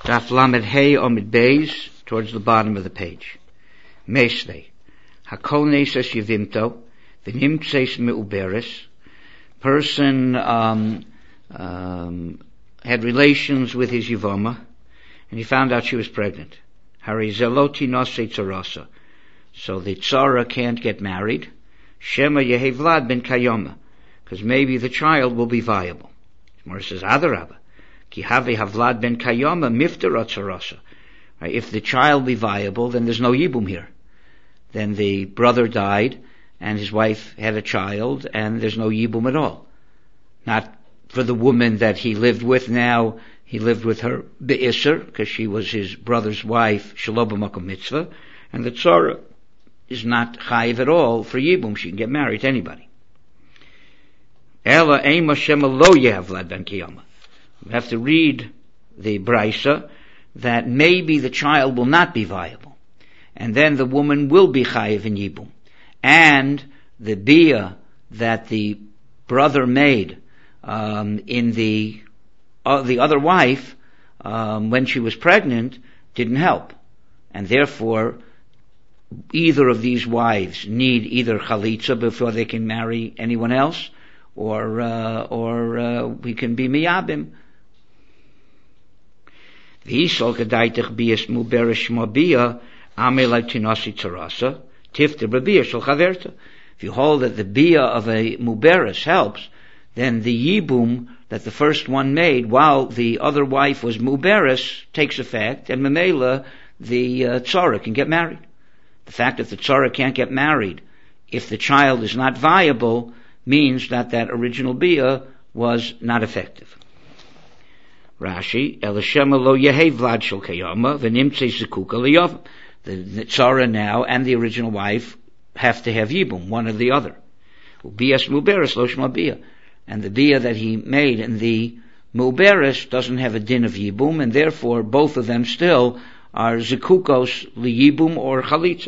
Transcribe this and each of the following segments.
Daf Lamed Hey Omid Beis, towards the bottom of the page. Mesle. Hakol Neses Yevimto, V'nimtses Meuberes. Person had relations with his Yevama, and he found out she was pregnant. Hari Zeloti Nosei Tzarasa. So the Tzara can't get married. Shema Yehevlad ben Kayoma, because maybe the child will be viable. Gemara says, Adarabba. Ki have Havlad ben Kayoma miftara Tzarasa. If the child be viable, then there's no Yibum here. Then the brother died, and his wife had a child, and there's no Yibum at all. Not for the woman that he lived with now. He lived with her be'isr, because she was his brother's wife, shelo b'makom mitzvah, and the tzara is not chayiv at all for Yibum. She can get married to anybody. Ela ema shema lo yehavlad ben kiyama. We have to read the Braisa that maybe the child will not be viable, and then the woman will be chayiv in Yibum. And the bia that the brother made in the other wife when she was pregnant didn't help, and therefore either of these wives need either chalitza before they can marry anyone else, or we can be miyabim. V'isol k'daitich bias muberish mabia amelai tinasi tzarasa tifter b'bia shel chaverta. If you hold that the bia of a muberis helps, then the yibum that the first one made while the other wife was muberis takes effect, and memela the tzara can get married. The fact that the tzara can't get married if the child is not viable means that original bia was not effective. Rashi, Elishema lo yehe vlad shel kayama v'nimtzei zekuka liyav. The tzara now and the original wife have to have yibum, one or the other. Bias muberis lo shma bia. And the bia that he made in the muberis doesn't have a din of yibum, and therefore both of them still are zekukos liyibum or chalitza.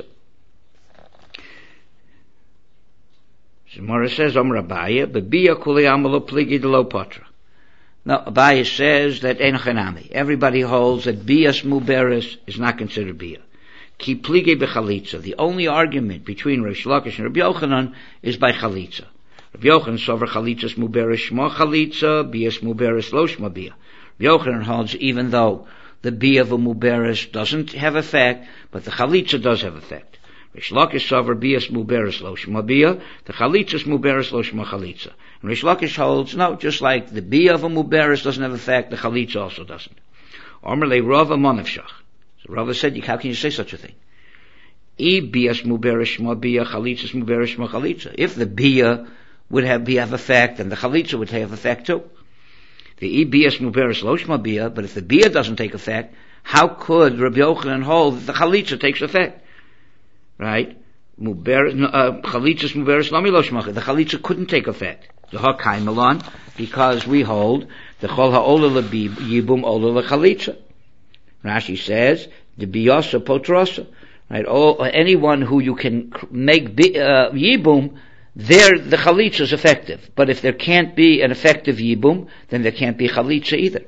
Gemara says, Om Rabaya, b'bia kuli amalo pligi de lo potra. Now, Abaya says that ein chanami. Everybody holds that bias muberis is not considered bia. Ki plige b'chalitza. The only argument between Reish Lakish and Rabbi Yochanan is by chalitza. Rabbi Yochanan sover chalitzas muberis shma chalitza, bias muberis lo shma bia. Rabbi Yochanan holds even though the bia of a muberis doesn't have effect, but the chalitza does have effect. Reish Lakish sover bias muberis lo shma bia, the chalitzas muberis lo shma chalitza. And Reish Lakish holds, no, just like the bia of a muberis doesn't have effect, the chalitza also doesn't. Omerle Rava monavshach. So Rava said, how can you say such a thing? I bias muberis shma bia, chalitzas muberis shma chalitza. If the bia would have effect, then the chalitza would have effect too. The I bias muberis lo shma bia, but if the bia doesn't take effect, how could Rabbi Yochanan hold that the chalitza takes effect? Right? Chalitzas muberis lami lo shma. The chalitza couldn't take effect. The Hakai Milan, because we hold the Chol Ha'ola Yibum Ola Chalitza. Rashi says the Biyasa Potrasa. Right? Anyone who you can make Yibum, there the Chalitza is effective. But if there can't be an effective Yibum, then there can't be Chalitza either.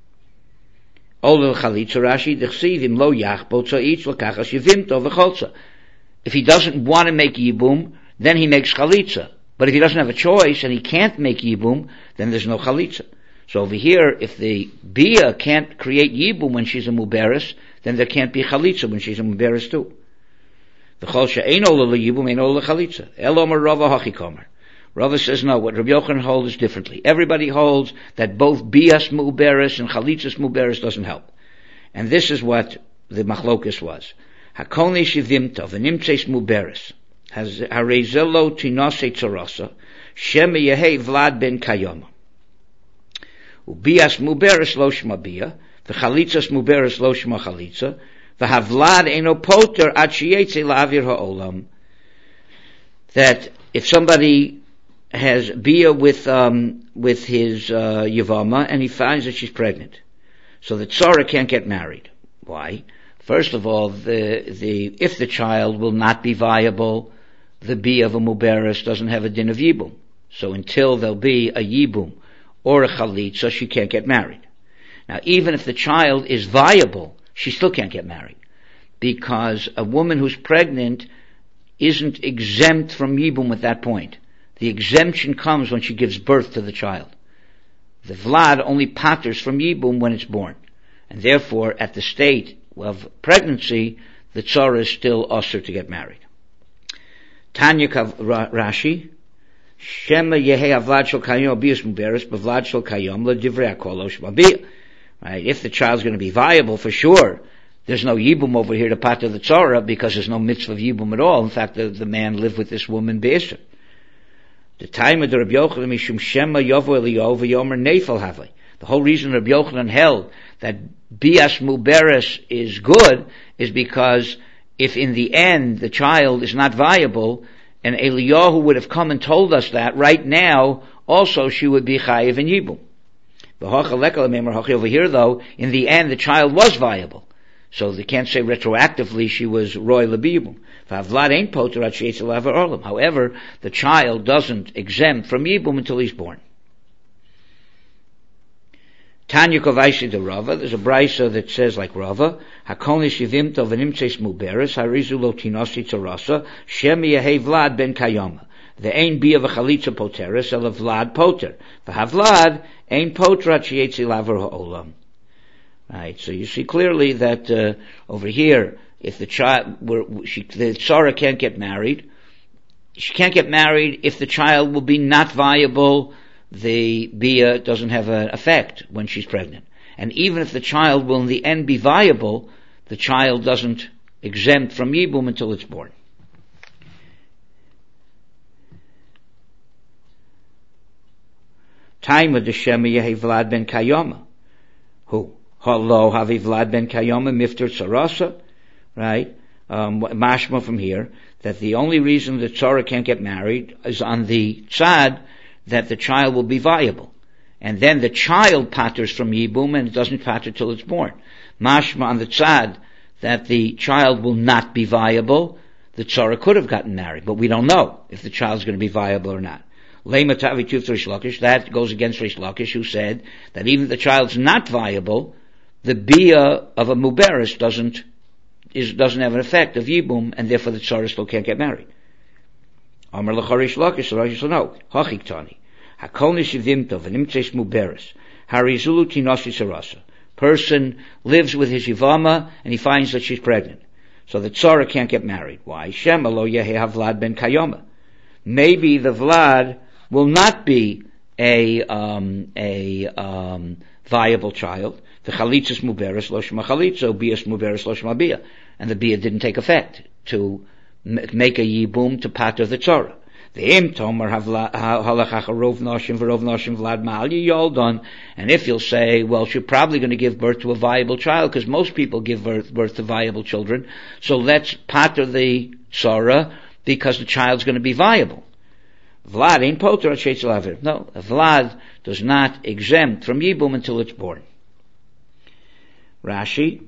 Ola Chalitza Rashi Dechsivim Lo Yachbo Tza'ich L'Kachas Yevimto V'Cholza. If he doesn't want to make Yibum, then he makes Chalitza. But if he doesn't have a choice and he can't make Yibum, then there's no Chalitza. So over here, if the Bia can't create Yibum when she's a Muberis, then there can't be Chalitza when she's a Muberis too. The Cholsha ain't ola Yibum, ain't ola Chalitza. Elomar Rava Hachikomer. Rava says no, what Rabbi Yochanan holds is differently. Everybody holds that both Bias Muberis and Chalitzas Muberis doesn't help. And this is what the Machlokas was. Hakoni Shivimta, V'nimtzeis Muberis. Has Harezelo Tinase Tzarasa, Shema Yehe Vlad ben Kayoma. Ubias Muberis lo shma bia, v'chalitzas Muberis lo shma chalitza, v'havlad eno poter ad sheyetze la'avir ha'olam. That if somebody has bia with his Yavama and he finds that she's pregnant, so the tzara can't get married. Why? First of all, if the child will not be viable, the bia of a muberis doesn't have a din of yibum. So until there'll be a yibum or a chalitza, she can't get married. Now, even if the child is viable, she still can't get married, because a woman who's pregnant isn't exempt from Yibum at that point. The exemption comes when she gives birth to the child. The Vlad only patters from Yibum when it's born. And therefore, at the state of pregnancy, the tzara is still usher to get married. Tanya Rashi, Shema Yehei Avlad Shel Kayom Bias Muberes, Bavlad Shel Kayom LeDivrei HaKolosh Mabiyah. Right? If the child's going to be viable, for sure, there's no Yibum over here to pater the tzara, because there's no mitzvah of Yibum at all. In fact, the man lived with this woman Be'eser. The time of the Rabbi Yochanan Mishum Shema Yovo Eliyahu V'Yomer Neifel Havli. The whole reason Rabbi Yochanan held that Bias Muberes is good is because if in the end the child is not viable, and Eliyahu would have come and told us that right now, also she would be chayiv in Yibum. Over here though, in the end the child was viable. So they can't say retroactively she was roy lebiyibum. However, the child doesn't exempt from Yibum until he's born. Tanya Kovaisi de Rava, there's a brisa that says like Rava, Hakoni shivimto v'nimtzeis muberes, harizu lo tinosi tzarasa, shem yehei Vlad ben Kayoma. The ein bia v'chalitza poteres, el Vlad poter. V'havlad ein potrat sheyetzi laver ha'olam. Right, so you see clearly that over here, if the child, the tzara can't get married, she can't get married if the child will be not viable. The bia doesn't have an effect when she's pregnant. And even if the child will in the end be viable, the child doesn't exempt from Yibum until it's born. Time of the Shema Yehi Vlad ben Kayoma. Who? Hello, Havi Vlad ben Kayoma Mifter Tzarasa. Right? Mashma from here, that the only reason the tzara can't get married is on the tzad that the child will be viable. And then the child patters from Yibum and it doesn't patter till it's born. Mashma on the tzad that the child will not be viable, the tzara could have gotten married, but we don't know if the child's going to be viable or not. That goes against Rish Lakish, who said that even if the child's not viable, the bia of a muberis doesn't have an effect of Yibum, and therefore the tzara still can't get married. Amar l'charish Lakish, so Rashi said no. Hachik tani. Hakol nishivimto v'nimtzeis muberis. Harizulu tinosi sarasa. Person lives with his yivama and he finds that she's pregnant. So the tzara can't get married. Why? Shema lo yehi Vlad ben Kayoma. Maybe the Vlad will not be a viable child. The chalitzas muberis lo shema chalitza, bias muberis lo shema bia. And the bia didn't take effect to make a yibum to pater the tzara. The im tomer halachach rov noshim v'rov noshim Vlad ma'al yoldon. And if you'll say, well, she's probably going to give birth to a viable child, because most people give birth to viable children, so let's pater the tzara because the child's going to be viable. Vlad ain't poter at lavir. No, Vlad does not exempt from Yibum until it's born. Rashi,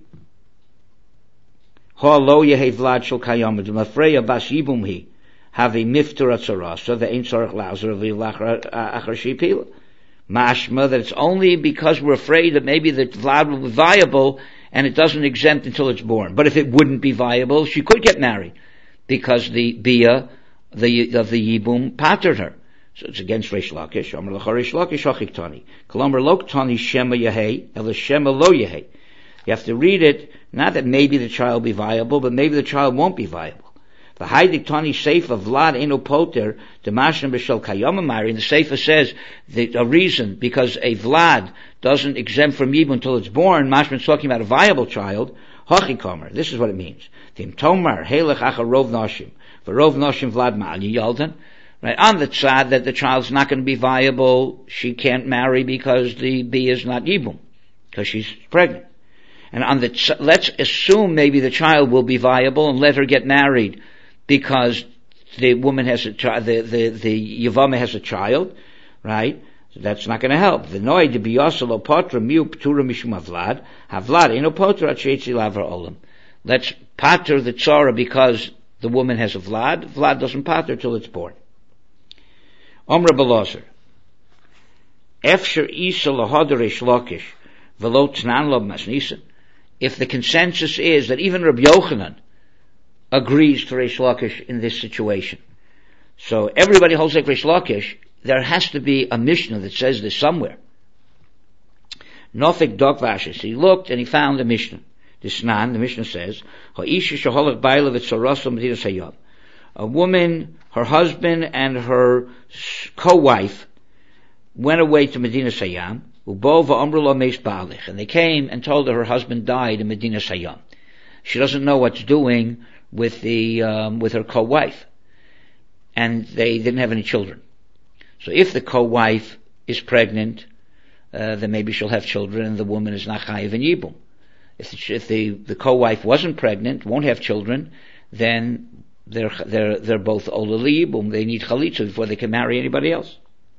Ha lo yehi Vlad shel kayom d'mafreya bas Yibum hi have a mifter atzarasa the ain't tzarich lazer v'ilachar achar shipila. Mashma that it's only because we're afraid that maybe the Vlad will be viable and it doesn't exempt until it's born. But if it wouldn't be viable, she could get married, because the bia of the Yibum pattered her. So it's against Reish Lakish. Amar l'cha Reish Lakish hachik tani. K'lamar lo tani shema yehei, ela shema lo yehei. You have to read it, not that maybe the child will be viable, but maybe the child won't be viable. The Haidik Tani Seifa Vlad Eno Poter, the Mashna B'Shel Kayoma Mari, and the Seifa says a reason, because a Vlad doesn't exempt from Yibum until it's born. Mashna is talking about a viable child. Hachikomer. This is what it means. Tim Tomar Helech Acha Rov Noshim. V'Rov Noshim Vlad Ma'ali Yaldan. Right, on the tzad that the child's not going to be viable, she can't marry because the B is not Yibum, because she's pregnant. And on the let's assume maybe the child will be viable and let her get married because the woman has a child, the Yavama has a child, right? So that's not going to help. The noy de biyasalo potra miu ptura mishum havlad havlad eno potra atcheitzi laver olam. Let's pater the tzara because the woman has a Vlad. Vlad doesn't pater till it's born. Omra Belozer. Efsher isa lahader Reish Lakish V'lo t'nan lo masnisa. If the consensus is that even Rabbi Yochanan agrees to Reish Lakish in this situation, so everybody holds like Reish Lakish, there has to be a Mishnah that says this somewhere. Nofik dog vashes. He looked and he found the Mishnah. The Mishnah says, a woman, her husband and her co-wife went away to Medina Sayyam, and they came and told her husband died in Medina Sayyam. She doesn't know what to doing with her co-wife. And they didn't have any children. So if the co-wife is pregnant, then maybe she'll have children and the woman is not chayiv in yibum. If the co-wife wasn't pregnant, won't have children, then they're both ola liyibum. They need chalitza before they can marry anybody else.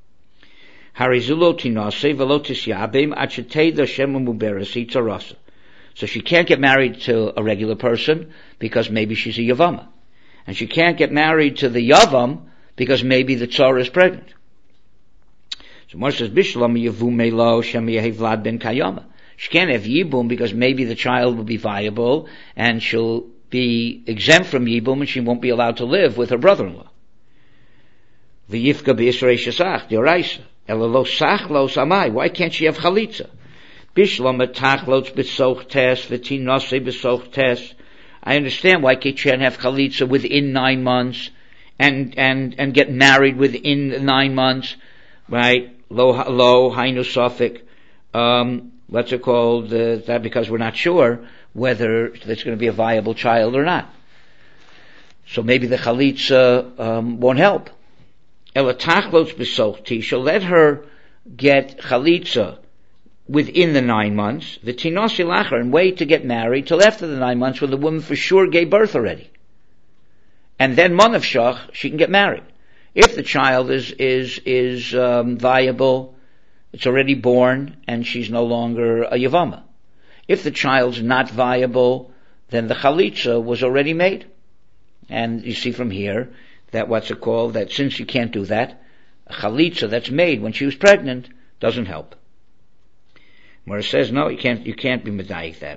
So she can't get married to a regular person because maybe she's a yavama. And she can't get married to the yavam because maybe the tzara is pregnant. So Moshe says, Bishlam yavume lo shem yehi Vlad ben Kayama. She can't have yibum because maybe the child will be viable and she'll be exempt from yibum and she won't be allowed to live with her brother-in-law. V'yifka b'yisrei shesach, d'oraisa. Ela lo sach lo samai. Why can't she have chalitza? Bishlam etachlots b'soch tes, v'tinose b'soch tes. I understand why she can't have chalitza within 9 months and get married within 9 months, right? Lo hainu sofik. What's it called? That because we're not sure whether there's going to be a viable child or not. So maybe the chalitza won't help. Ela tachlos b'sochti. She'll let her get chalitza within the 9 months. The tinosi lacher, and wait to get married till after the 9 months when the woman for sure gave birth already. And then mon of shach, she can get married. If the child is viable, it's already born, and she's no longer a yavama. If the child's not viable, then the chalitza was already made. And you see from here that that since you can't do that, a chalitza that's made when she was pregnant doesn't help. Where it says, no, you can't be medayik that.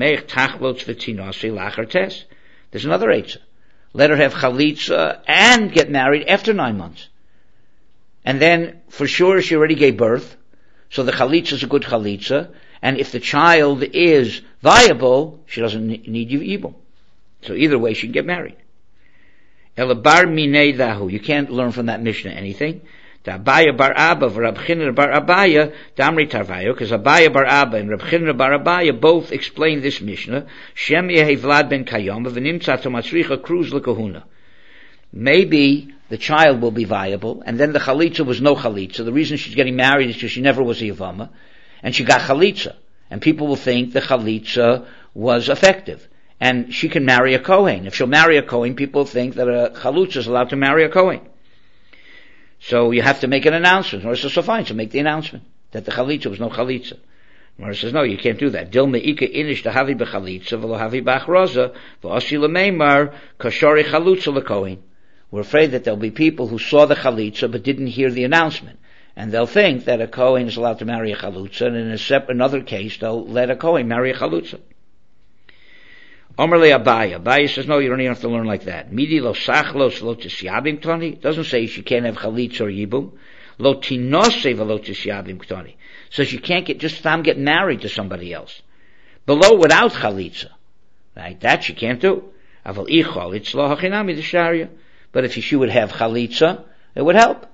There's another eitzah. Let her have chalitza and get married after 9 months. And then, for sure, she already gave birth, so the chalitza is a good chalitza, and if the child is viable, she doesn't need yibum. So either way, she can get married. Elabar minei dahu. You can't learn from that Mishnah anything. The Abaya bar Abba and Rab Chinna bar Abaya, Damri Tarvayo, because Abaya bar Abba and Rab Chinna bar Abaya both explain this Mishnah. Shem yehi Vlad ben Kayom, v'nimtza to matzricha kruz lekahuna. Maybe the child will be viable, and then the chalitza was no chalitza. The reason she's getting married is because she never was a yavama, and she got chalitza, and people will think the chalitza was effective, and she can marry a kohen. If she'll marry a kohen, people think that a chalutza is allowed to marry a kohen. So you have to make an announcement. Or says, so fine, so make the announcement that the chalitza was no chalitza. Or says, no, you can't do that. Dil me'ika inish tahavi b'chalitza v'lo havi b'achroza v'osi l'meimar kashori chalutza l'kohen. We're afraid that there'll be people who saw the chalitza but didn't hear the announcement. And they'll think that a kohen is allowed to marry a chalutza, and in another case, they'll let a kohen marry a chalutza. Omer le Abaya. Abaya says, no, you don't even have to learn like that. Midi lo sachlos lo tisyabim ktoni. Doesn't say she can't have chalitza or yibum. Lo tinose v'lo tisyabim ktoni. So she can't just get married to somebody else. Below without chalitza. Right? That she can't do. Aval ichol, it's lo hachinami the sharia. But if she would have chalitza, it would help.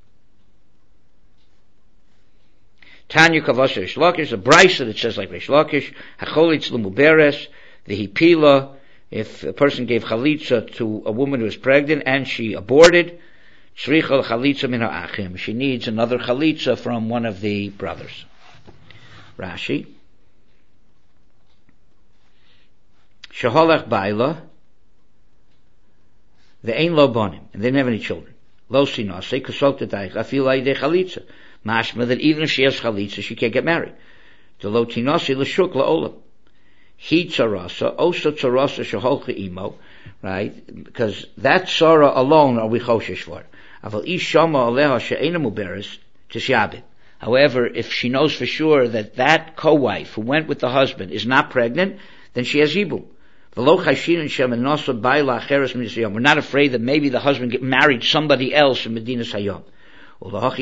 Tanya kavos Reish Lakish, a brisa that says like Reish Lakish, hacholitz l'muberes, the hipila, if a person gave chalitza to a woman who was pregnant and she aborted, shricha chalitza min ha'achim. She needs another chalitza from one of the brothers. Rashi. Sheholach baila, the ein lo bonim, and they didn't have any children. Lo sinase, kasok t'daich, afil ha'idei chalitza. Mashma that even if she has chalitza, she can't get married. The lo tinase l'shuk la'olam. He tzarasa, osa tzarasa sheholcha imo, right? Because that tzara alone are we choshesh for. Aval ish shama aleha she'ena muberes tishyabim. However, if she knows for sure that that co-wife who went with the husband is not pregnant, then she has Yibum. We're not afraid that maybe the husband married somebody else in Medina Sayyam. That's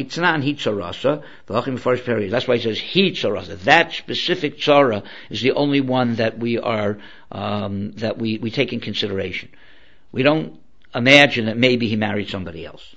why he says he tzarasa. That specific tzara is the only one that we are that we take in consideration. We don't imagine that maybe he married somebody else.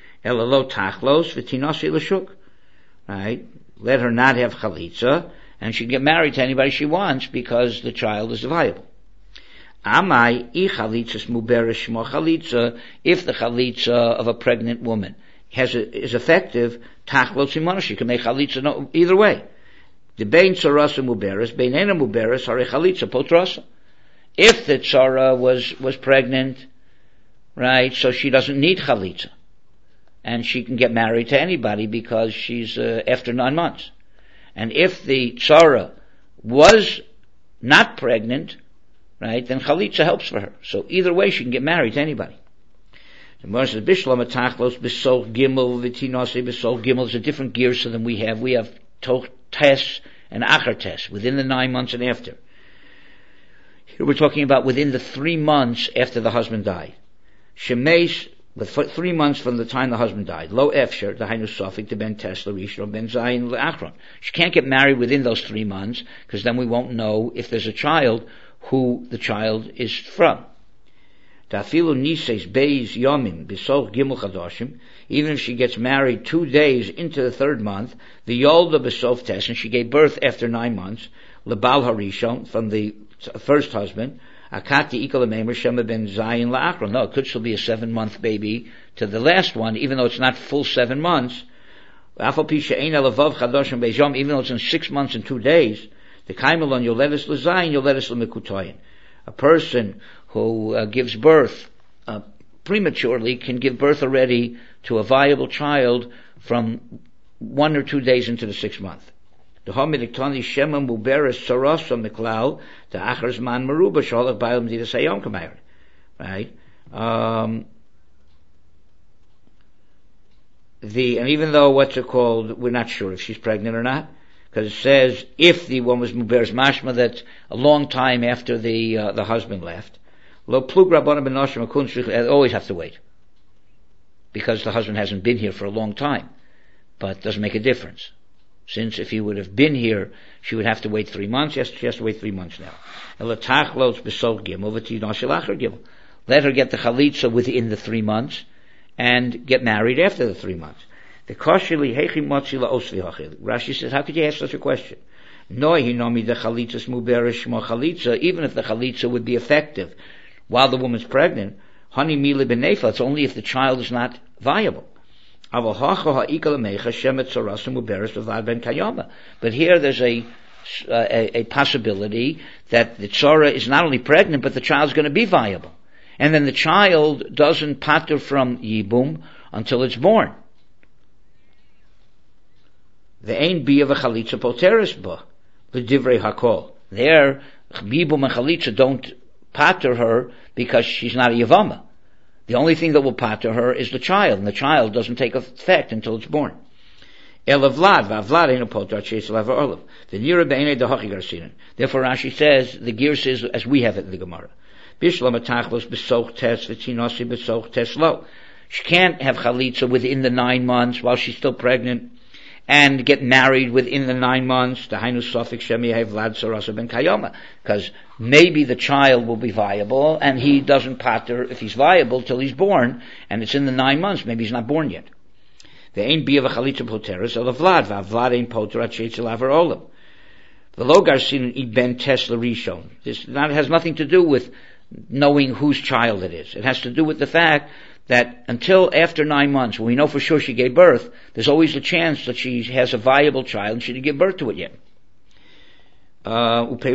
Right? Let her not have chalitza, and she can get married to anybody she wants because the child is viable. Amai chalitzas muberes shmo chalitza. If the chalitza of a pregnant woman is effective, tachlos imana, she can make chalitza either way. The bein tzarasa muberes, bein ena muberes, hare chalitza potrasa. If the tzara was pregnant, right, so she doesn't need chalitza, and she can get married to anybody because she's after 9 months. And if the tzara was not pregnant, right, then chalitza helps for her. So either way, she can get married to anybody. There's a different gears than we have. We have tes and achar tes, within the 9 months and after. Here we're talking about within the 3 months after the husband died. Shemesh, with 3 months from the time the husband died. Lo efsher, the hainu sofik, the ben tes, l'rishon, ben zayin, l'achron. She can't get married within those 3 months, because then we won't know if there's a child who the child is from. Tafilu nises beis yomim b'soch gimel chadoshim. Even if she gets married 2 days into the 3rd month, the yolda b'sof tes, and she gave birth after 9 months, lebal harishon, from the first husband, akati ikal meimer shema ben zayin la'achron. No, it could still be a 7-month baby to the last one, even though it's not full 7 months. Afal pi she'ein elavav chadoshim beis yom, even though it's in 6 months and 2 days. The kaimelon yoledes l'zayin, yoledes l'mekutoyin. A person who gives birth prematurely can give birth already to a viable child from 1 or 2 days into the 6th month. The homiliktani shema muberes sarasa miklal the achar zman meruba sholach ba'al medina sayom kamayr. Right? And even though what's it called, we're not sure if she's pregnant or not, because it says if the one was muberes mashma, that's a long time after the husband left. Lo plug rabbanan ben noshim akun shlich, always have to wait, because the husband hasn't been here for a long time. But it doesn't make a difference, since if he would have been here, she would have to wait 3 months. Yes, she has to wait 3 months now. Let her get the chalitza within the 3 months, and get married after the 3 months. The Rashi says, how could you ask such a question? Even if the chalitza would be effective while the woman's pregnant, it's only if the child is not viable. But here there's a possibility that the tzara is not only pregnant, but the child's going to be viable. And then the child doesn't pater from yibum until it's born. The ain't be of a chalitza poteris ba, the divrei hakol. There, yibum and chalitza don't pater her because she's not a yavama. The only thing that will pater her is the child, and the child doesn't take effect until it's born. Elavlad, vavlad ain't a poter chase lav olav. The nira be'enei dehachi garsinan. Therefore, Rashi says the girs is as we have it in the Gemara. Bishlam atachlos besoch tes v'tinosi besoch tes lo. She can't have chalitza within the 9 months while she's still pregnant, and get married within the 9 months, the hainu sofik shemi vlad sarasa ben kayoma, because maybe the child will be viable, and he doesn't pater if he's viable till he's born, and it's in the 9 months, maybe he's not born yet. There ain't be of a chalitza poteris, or the vlad, vlad ain't poter at sheitzel aver olam. The logar sin ben tesla rishon. This has nothing to do with knowing whose child it is. It has to do with the fact that until after 9 months, when we know for sure she gave birth, there's always a chance that she has a viable child and she didn't give birth to it yet. However,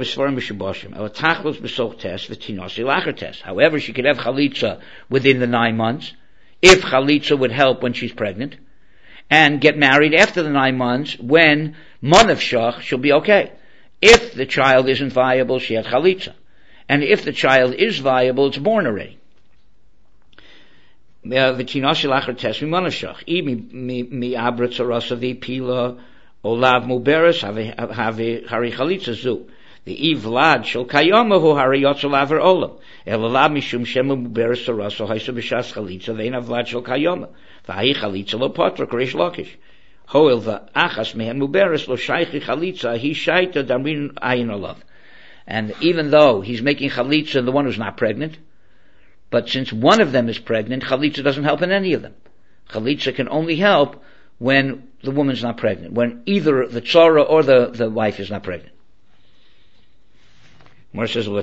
she could have chalitza within the 9 months, if chalitza would help when she's pregnant, and get married after the 9 months, when manav shach, she'll be okay. If the child isn't viable, she has chalitza. And if the child is viable, it's born already. V'tinosi lachar tes mimonashach. Mi abra tzarasa v'pila olav muberes have hari chalitza zu. The vlad shel kayoma hu hari yotzel aver olam. Elalav mishum shemu muberes tzarasa haisa b'shas chalitza ve'ena vlad shel kayoma. V'ahi chalitza lo potra k'reish lakish. Hoil v'achas mehen muberes lo shaychi chalitza hi shayta damrin ayin olav. And even though he's making chalitza the one who's not pregnant, but since one of them is pregnant, chalitza doesn't help in any of them. Chalitza can only help when the woman's not pregnant, when either the tzara or the wife is not pregnant. More says, if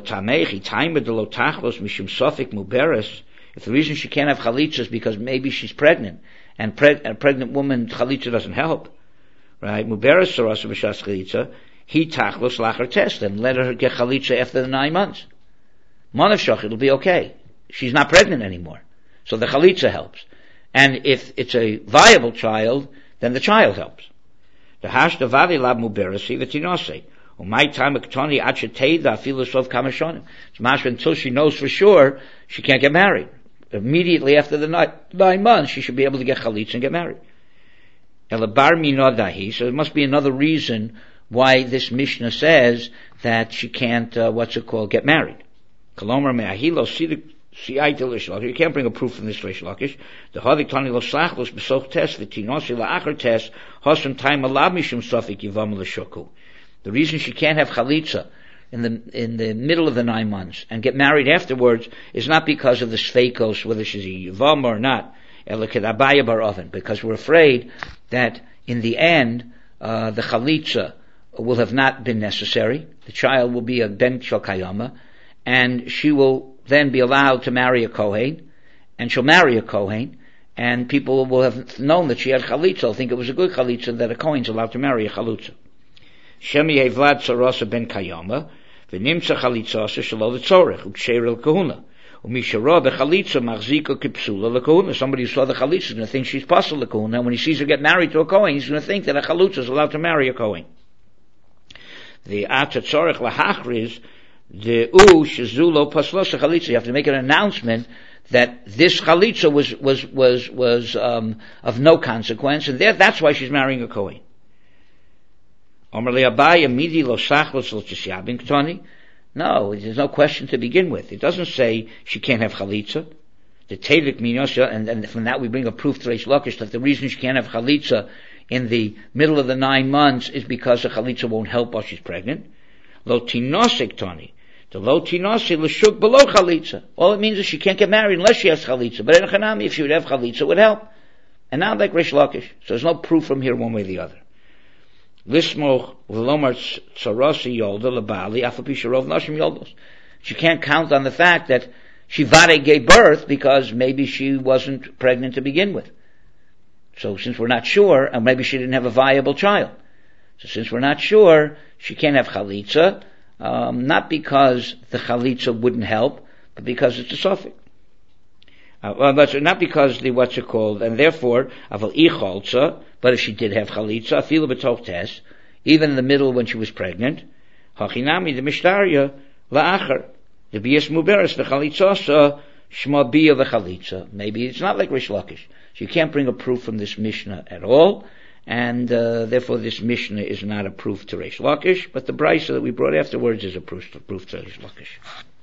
the reason she can't have chalitza is because maybe she's pregnant, and a pregnant woman, chalitza doesn't help, right? Muberes sarasa b'shas chalitza, he tachlos lachar test, and let her get chalitza after the 9 months. Monashach, it'll be okay. She's not pregnant anymore. So the chalitza helps. And if it's a viable child, then the child helps. The hashta vadi lab muberasi v'tinose. Umay time aktoni acheteda filosov kamashonim. It's mashma until she knows for sure she can't get married. Immediately after the 9 months, she should be able to get chalitza and get married. Elabar minodahi. So there must be another reason why this Mishnah says that she can't, get married. Kolomar me'ahilo you can't bring a proof from this Reish Lakish. The Hadik Tani lo slachlos besoch tes v'tinosi la'achar tes hosam time alab mishum sofik yivam l'shoku. The reason she can't have chalitza in the middle of the 9 months and get married afterwards is not because of the sveikos, whether she's a yivam or not, elakadabaya bar oven, because we're afraid that in the end the chalitza will have not been necessary. The child will be a ben shel kayama, and she will then be allowed to marry a Kohen, and she'll marry a Kohen, and people will have known that she had chalitza, they'll think it was a good chalitza, that a Kohen's allowed to marry a chalitza. Shemi hevlad tzarasa ben kayama, v'nimtza chalitzasa shelo v'tzorech, u'ksher el kahuna. U'mishara b'chalitza machzika kipsula l'kahuna. Somebody who saw the chalitza is going to think she's pasul l'kahuna, and when he sees her get married to a Kohen, he's going to think that a chalitza is allowed to marry a Kohen. The atatzorech lahachriz, the shezulo paslosa chalitza. You have to make an announcement that this chalitza was of no consequence, and that's why she's marrying a Kohen. No, there's no question to begin with. It doesn't say she can't have chalitza. The tevik minosha, and from that we bring a proof to Reish Lakish that the reason she can't have chalitza in the middle of the 9 months is because the chalitza won't help while she's pregnant. Lo tinosik tani. The lo tinosi l'shuk below chalitza. All it means is she can't get married unless she has chalitza. But in a chanami, if she would have chalitza, it would help. And now like Reish Lakish. So there's no proof from here one way or the other. Lismoch v'lomar tzarasi yolda lebali afapi sharov nashim yoldos. She can't count on the fact that she vade gave birth because maybe she wasn't pregnant to begin with. So since we're not sure, and maybe she didn't have a viable child. So since we're not sure, she can't have chalitza, not because the chalitza wouldn't help, but because it's a suffix. Not because and therefore, aval icholza, but if she did have chalitza, afilu b'toch tes, even in the middle when she was pregnant, hachinami the mishtarya la'achar, the bias muberes v'chalitzasa, shma bia v'chalitza. Maybe it's not like Reish Lakish. So you can't bring a proof from this Mishnah at all, and therefore this Mishnah is not a proof to Reish Lakish, but the brisa that we brought afterwards is a proof to Reish Lakish.